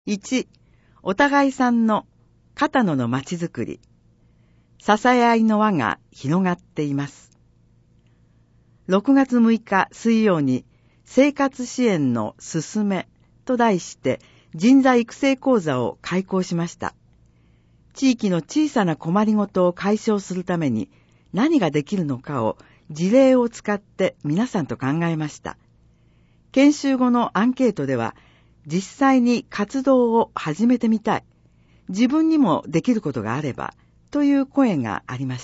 1、お互いさんの片野のまちづくり。支え合いの輪が広がっています。6月6日水曜に生活支援のすすめと題して人材育成講座を開講しました。地域の小さな困りごとを解消するために何ができるのかを事例を使って皆さんと考えました。研修後のアンケートでは、実際に活動を始めてみたい、自分にもできることがあればという声がありました。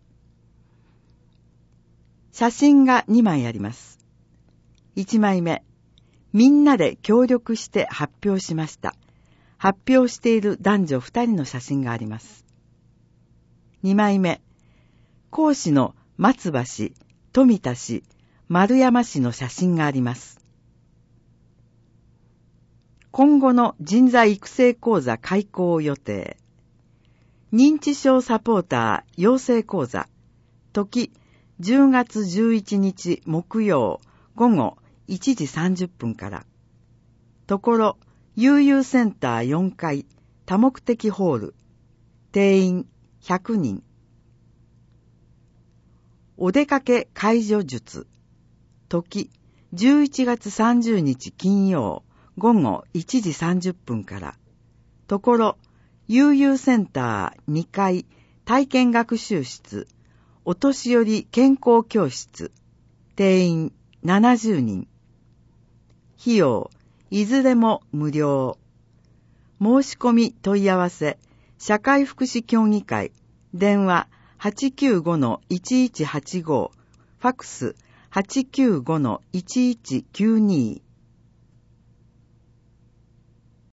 写真が2枚あります。1枚目、みんなで協力して発表しました。発表している男女2人の写真があります。2枚目、講師の松葉氏、富田氏、丸山氏の写真があります。今後の人材育成講座開講予定。認知症サポーター養成講座。時、10月11日木曜午後1時30分から。ところ、悠々センター4階多目的ホール。定員100人。お出かけ介助術。時、11月30日金曜午後1時30分から。ところ、悠々センター2階体験学習室。お年寄り健康教室。定員70人。費用、いずれも無料。申し込み問い合わせ、社会福祉協議会、電話 895-1185、ファクス 895-1192